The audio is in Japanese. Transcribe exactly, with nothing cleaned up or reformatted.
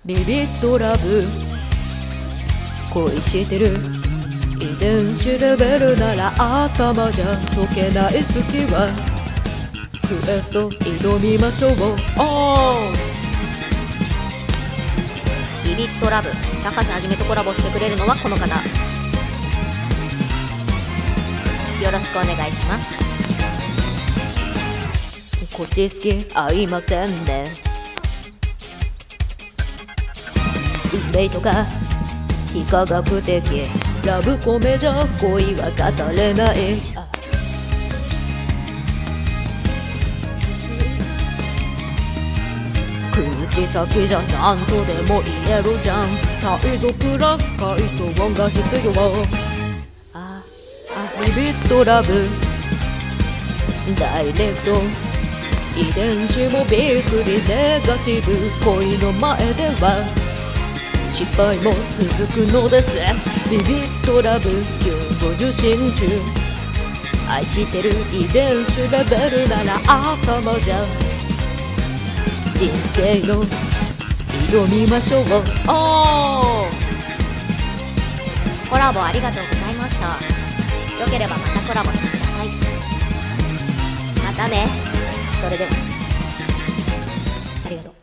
ビビッドラブ恋してる遺伝子レベルなら頭じゃ解けない好きはクエスト挑みましょう。おービビッドラブ高瀬はじめとコラボしてくれるのはこの方。よろしくお願いします。 こっち好き合いませんね。運命とか非科学的ラブコメじゃ恋は語れない。口先じゃ何とでも言えるじゃん。態度プラス回答が必要。ああビビッドラブダイレクト遺伝子もびっくりネガティブ恋の前では失敗も続くのです。ビビッドラブ急ご受信中。愛してる遺伝子レベルなら頭じゃ人生の挑みましょう。おコラボありがとうございました。よければまたコラボしてください。またね。それではありがとう。